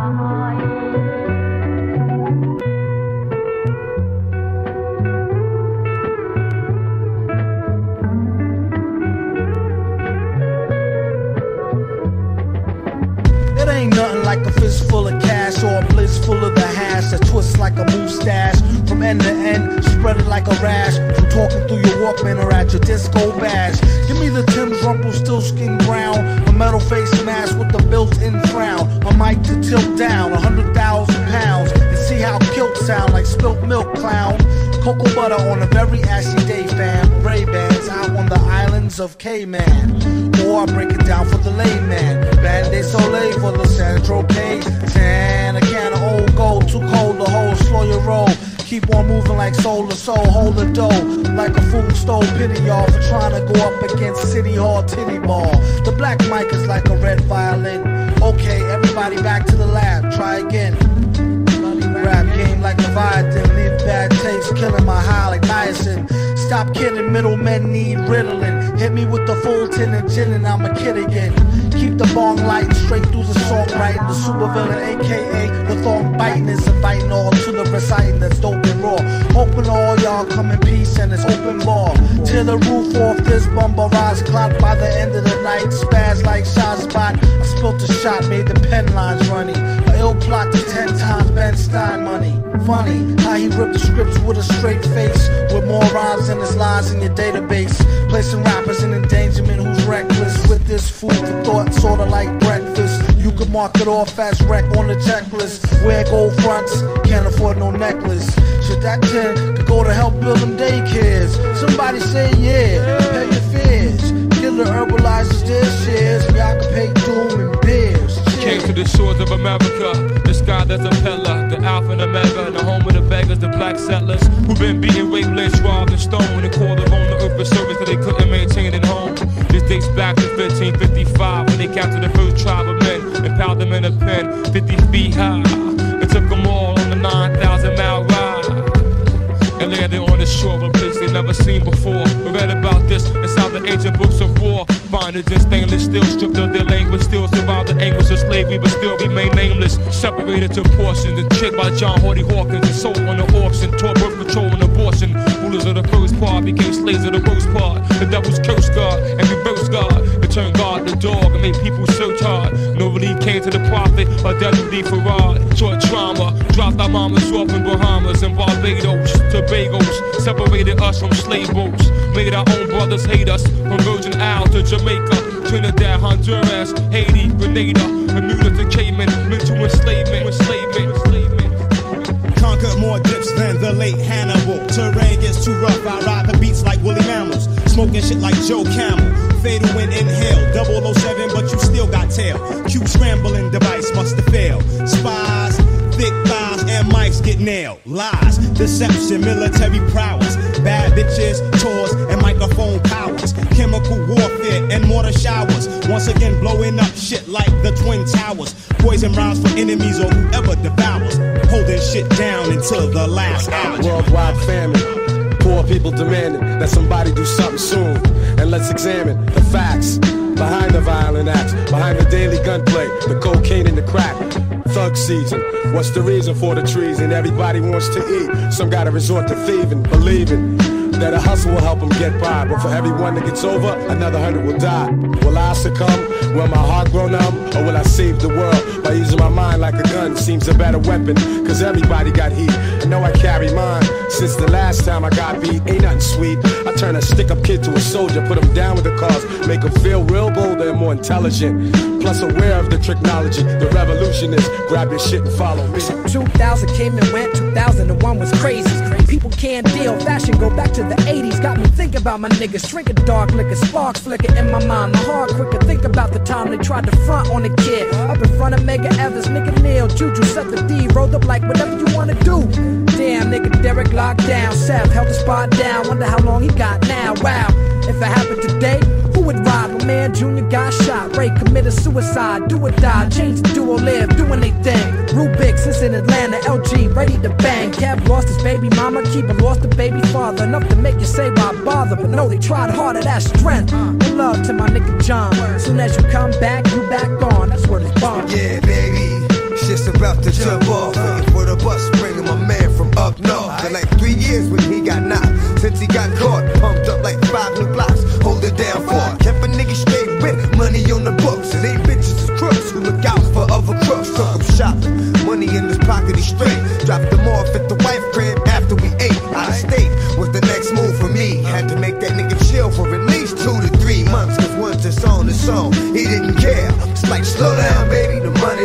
Ain't nothing like a fist full of cash or a blitz full of the hash that twists like a mustache from end to end, spread it like a rash from talking through your Walkman or at your disco bash. Give me the Tim's Rumpelstiltskin brown, a metal face mask with the built-in frown, a mic to tilt down 100,000 pounds and see how kilts sound like spilt milk clown. Cocoa butter on a very ashy day, fam. Ray-Bans out on the islands of Cayman. Or I break it down for the layman. Band-Aid Soleil for the San Tropez. Tan, a can of old gold, too cold to hold, slow your roll. Keep on moving like soul to soul, hold the dough. Like a fool stole pity, y'all, for trying to go up against City Hall Titty Ball. The black mic is like a red violin. Okay, everybody back to the lab, try again. Rap game like Leviathan, leave bad taste, killing my high like niacin. Stop kidding, middlemen need Ritalin. Hit me with the full tin and gin and I'm a kid again. Keep the bong lighting straight through the songwriting. The supervillain, aka the thong biting, is inviting all to the reciting that's dope and raw. Hoping all y'all come in peace and it's open ball. Tear the roof off this bumble rise clock by the end of the night. Spaz like shot spot. I spilt a shot, made the pen lines runny. A ill plot to 10 times Ben Stein money. Funny how he ripped the scripts with a straight face, with more rhymes than his lines in your database. Placing rappers in endangerment who's reckless. With this food for thought, sorta like breakfast. You could mark it off as wreck on the checklist. Wear gold fronts, can't afford no necklace. Should that 10 could go to help build them daycares? Somebody say yeah, pay your fears. Killer herbalizers their shares, y'all can pay doom and beers. Came to the shores of America, the sky that's a pillar, the alpha and omega, the home of the beggars, the black settlers, who've been beaten, raped, lynched, robbed, and stoned, and called them on the earth for service that they couldn't maintain at home. This dates back to 1555, when they captured the first tribe of men, and piled them in a pen, 50 feet high, and took them all on the 9,000-mile ride, and landed on the shore of a place they never seen before. We read about this inside the ancient books of war. Bondage and stainless steel, stripped of their language, still survive the anguish of slavery, but still remain nameless. Separated to portions and tricked by John Hardy Hawkins and sold on the auction. Taught birth control and abortion. Rulers of the first part became slaves of the worst part. The devil's cursed God and reversed God. It turned God to dog and made people search hard. No relief came to the prophet or deputy Farad. Taught trauma, dropped our mamas off in Bahamas and Barbados, Tobagos. Separated us from slave boats. Made our own brothers hate us. From Virgin Isles to Jamaica, Trinidad, Honduras, Haiti, Grenada, Bermuda to Cayman, mental enslavement. Conquered more dips than the late Hannibal. Terrain gets too rough, I ride the beats like woolly mammals. Smoking shit like Joe Camel. Fatal when inhale, 007, but you still got tail. Q scrambling device must have failed. Spies, thick thighs, and mics get nailed. Lies, deception, military prowess. Bad bitches, tours, and microphone powers. Chemical warfare and mortar showers. Once again blowing up shit like the Twin Towers. Poison rounds for enemies or whoever devours. Holding shit down until the last hour. Worldwide famine. Poor people demanding that somebody do something soon. And let's examine the facts behind the violent acts, behind the daily gunplay, the cocaine and the crack. Thug season, what's the reason for the treason? Everybody wants to eat, some gotta resort to thieving, believing that a hustle will help them get by. But for every one that gets over, another 100 will die. Will I succumb? Will my heart grow numb? Or will I save the world by using my mind like a gun? Seems a better weapon, cause everybody got heat. I know I carry mine since the last time I got beat. Ain't nothing sweet. I turn a stick-up kid to a soldier, put him down with the cause, make him feel real bolder and more intelligent. Plus aware of the technology. The revolution is grab your shit and follow me. 2000 came and went, 2001 was crazy. People can't deal, fashion go back to the 80s. Got me thinking about my niggas, drinking dark liquor, sparks flicker in my mind. My heart quicker, think about the time they tried to front on a kid. Up in front of Mega Evans, nigga Neil, Juju set the D, rolled up like whatever you wanna do. Damn, nigga Derek locked down, Seth held the spot down, wonder how long he got now. Wow, if it happened today, who would ride? My man Junior got shot, Ray committed suicide, do or die, change the duo live, doing they thing. Rubik, since in Atlanta, LG, ready to bang. Kev lost his baby mama, Keeper lost the baby father. Enough to make you say why bother, but no, they tried harder, that's strength. One love to my nigga John, soon as you come back, you back on, that's where it's born. Yeah, baby, it's just about to jump off. Waiting for the bus, bringing my man from up north. For like 3 years when he got knocked. Since he got caught, pumped up like 5 new blocks. Hold it down for. Kept a nigga straight with money on the books. And they bitches is crooks who look out for other crooks. Took him shopping, money in his pocket, he straight. Dropped him off at the wife crib after we ate. Out of state was the next move for me. Had to make that nigga chill for at least 2 to 3 months. Cause once it's on, he didn't care. It's like, slow down, baby, the money